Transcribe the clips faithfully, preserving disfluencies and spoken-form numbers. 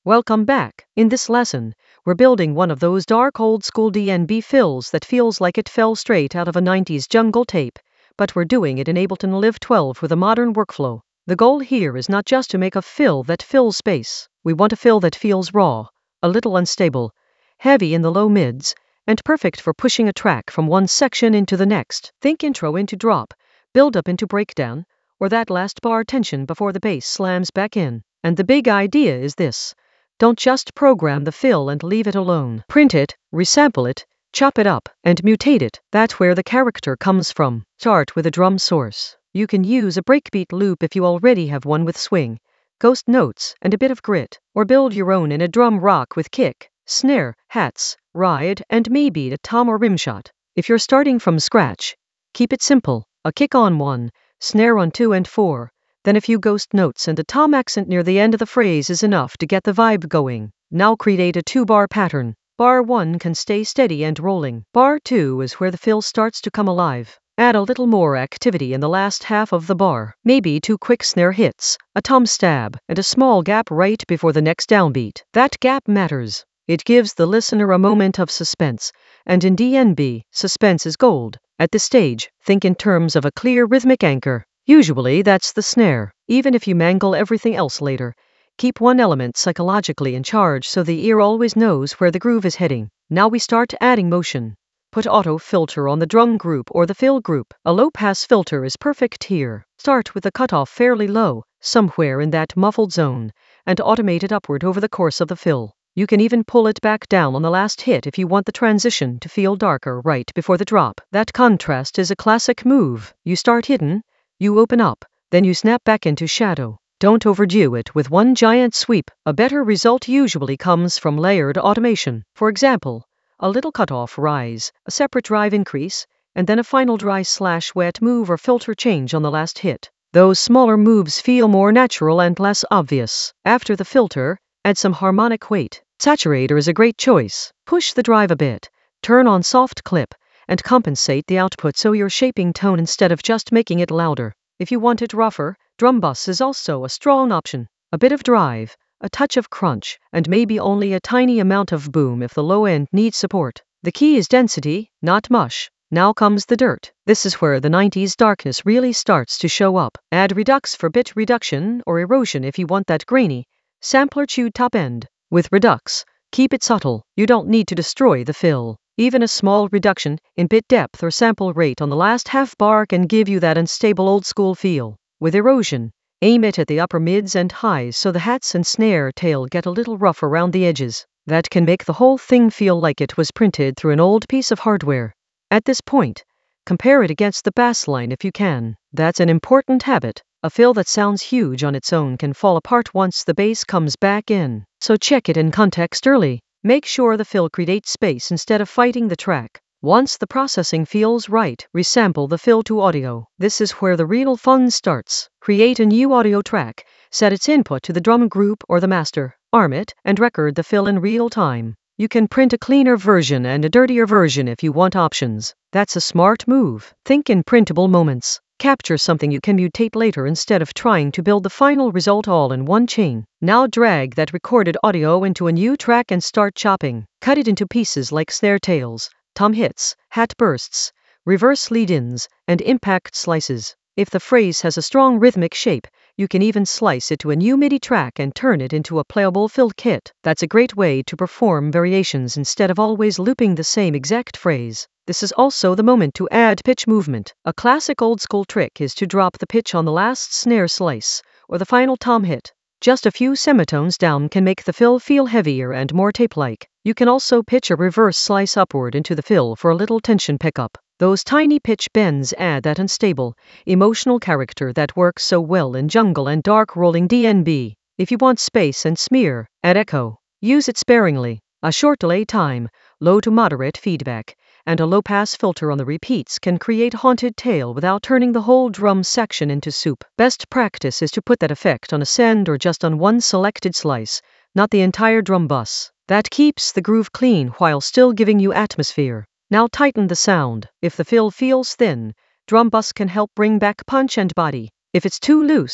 Welcome back. In this lesson, we're building one of those dark old school D N B fills that feels like it fell straight out of a nineties jungle tape, but we're doing it in Ableton Live twelve with a modern workflow. The goal here is not just to make a fill that fills space. We want a fill that feels raw, a little unstable, heavy in the low mids, and perfect for pushing a track from one section into the next. Think intro into drop, build up into breakdown, or that last bar tension before the bass slams back in. And the big idea is this. Don't just program the fill and leave it alone. Print it, resample it, chop it up, and mutate it. That's where the character comes from. Start with a drum source. You can use a breakbeat loop if you already have one with swing, ghost notes, and a bit of grit, or build your own in a drum rock with kick, snare, hats, ride, and maybe a tom or rimshot. If you're starting from scratch, keep it simple. A kick on one, snare on two and four, then a few ghost notes and a tom accent near the end of the phrase is enough to get the vibe going. Now create a two-bar pattern. Bar one can stay steady and rolling. Bar two is where the fill starts to come alive. Add a little more activity in the last half of the bar. Maybe two quick snare hits, a tom stab, and a small gap right before the next downbeat. That gap matters. It gives the listener a moment of suspense, and in D N B, suspense is gold. At this stage, think in terms of a clear rhythmic anchor. Usually that's the snare. Even if you mangle everything else later, keep one element psychologically in charge so the ear always knows where the groove is heading. Now we start adding motion. Put auto filter on the drum group or the fill group. A low pass filter is perfect here. Start with the cutoff fairly low, somewhere in that muffled zone, and automate it upward over the course of the fill. You can even pull it back down on the last hit if you want the transition to feel darker right before the drop. That contrast is a classic move. You start hidden, you open up, then you snap back into shadow. Don't overdo it with one giant sweep. A better result usually comes from layered automation. For example, a little cutoff rise, a separate drive increase, and then a final dry slash wet move or filter change on the last hit. Those smaller moves feel more natural and less obvious. After the filter, add some harmonic weight. Saturator is a great choice. Push the drive a bit, turn on soft clip, and compensate the output so you're shaping tone instead of just making it louder. If you want it rougher, drum bus is also a strong option. A bit of drive, a touch of crunch, and maybe only a tiny amount of boom if the low end needs support. The key is density, not mush. Now comes the dirt. This is where the nineties darkness really starts to show up. Add redux for bit reduction or erosion if you want that grainy, sampler chewed top end. With redux, keep it subtle. You don't need to destroy the fill. Even a small reduction in bit depth or sample rate on the last half bar can give you that unstable old school feel. With erosion, aim it at the upper mids and highs so the hats and snare tail get a little rough around the edges. That can make the whole thing feel like it was printed through an old piece of hardware. At this point, compare it against the bass line if you can. That's an important habit. A fill that sounds huge on its own can fall apart once the bass comes back in. So check it in context early. Make sure the fill creates space instead of fighting the track. Once the processing feels right, resample the fill to audio. This is where the real fun starts. Create a new audio track, set its input to the drum group or the master, arm it, and record the fill in real time. You can print a cleaner version and a dirtier version if you want options. That's a smart move. Think in printable moments. Capture something you can mutate later instead of trying to build the final result all in one chain. Now drag that recorded audio into a new track and start chopping. Cut it into pieces like snare tails, tom hits, hat bursts, reverse lead-ins, and impact slices. If the phrase has a strong rhythmic shape, you can even slice it to a new MIDI track and turn it into a playable fill kit. That's a great way to perform variations instead of always looping the same exact phrase. This is also the moment to add pitch movement. A classic old school trick is to drop the pitch on the last snare slice, or the final tom hit. Just a few semitones down can make the fill feel heavier and more tape-like. You can also pitch a reverse slice upward into the fill for a little tension pickup. Those tiny pitch bends add that unstable, emotional character that works so well in jungle and dark rolling D N B. If you want space and smear, add echo. Use it sparingly. A short delay time, low to moderate feedback, and a low-pass filter on the repeats can create haunted tail without turning the whole drum section into soup. Best practice is to put that effect on a send or just on one selected slice, not the entire drum bus. That keeps the groove clean while still giving you atmosphere. Now tighten the sound. If the fill feels thin, drum bus can help bring back punch and body. If it's too loose,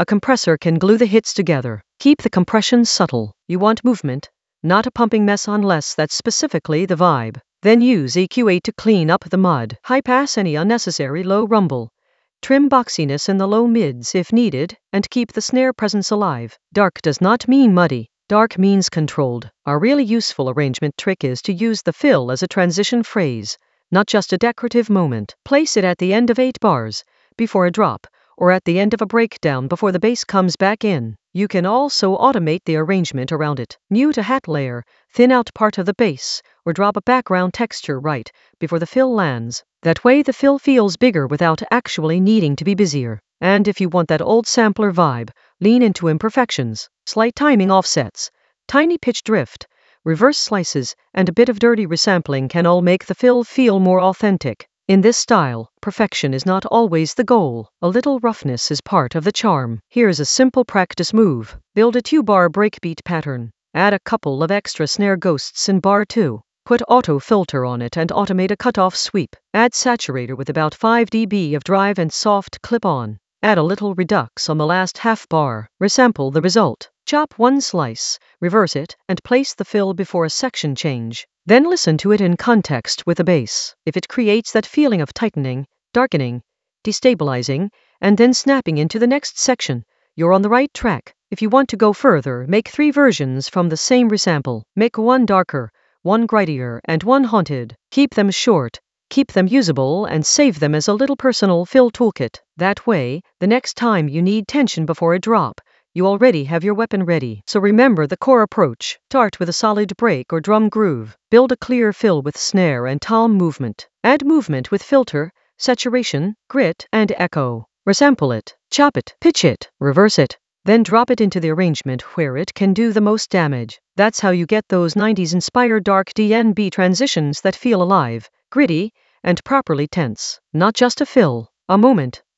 A compressor can glue the hits together. Keep the compression subtle. You want movement, not a pumping mess unless that's specifically the vibe. Then use E Q eight to clean up the mud. High pass any unnecessary low rumble. Trim boxiness in the low mids if needed, and keep the snare presence alive. Dark does not mean muddy. Dark means controlled. A really useful arrangement trick is to use the fill as a transition phrase, not just a decorative moment. Place it at the end of eight bars, before a drop, or at the end of a breakdown before the bass comes back in. You can also automate the arrangement around it. Mute a hat layer, thin out part of the bass, or drop a background texture right before the fill lands. That way the fill feels bigger without actually needing to be busier. And if you want that old sampler vibe, lean into imperfections, slight timing offsets, tiny pitch drift, reverse slices, and a bit of dirty resampling can all make the fill feel more authentic. In this style, perfection is not always the goal. A little roughness is part of the charm. Here's a simple practice move. Build a two-bar breakbeat pattern. Add a couple of extra snare ghosts in bar two. Put auto filter on it and automate a cutoff sweep. Add saturator with about five decibels of drive and soft clip-on. Add a little redux on the last half bar. Resample the result. Chop one slice, reverse it, and place the fill before a section change. Then listen to it in context with the bass. If it creates that feeling of tightening, darkening, destabilizing, and then snapping into the next section, you're on the right track. If you want to go further, make three versions from the same resample. Make one darker, one grittier, and one haunted. Keep them short, keep them usable, and save them as a little personal fill toolkit. That way, the next time you need tension before a drop, you already have your weapon ready. So remember the core approach. Start with a solid break or drum groove. Build a clear fill with snare and tom movement. Add movement with filter, saturation, grit, and echo. Resample it, chop it, pitch it, reverse it. Then drop it into the arrangement where it can do the most damage. That's how you get those nineties-inspired dark D N B transitions that feel alive, gritty, and properly tense. Not just a fill, a moment.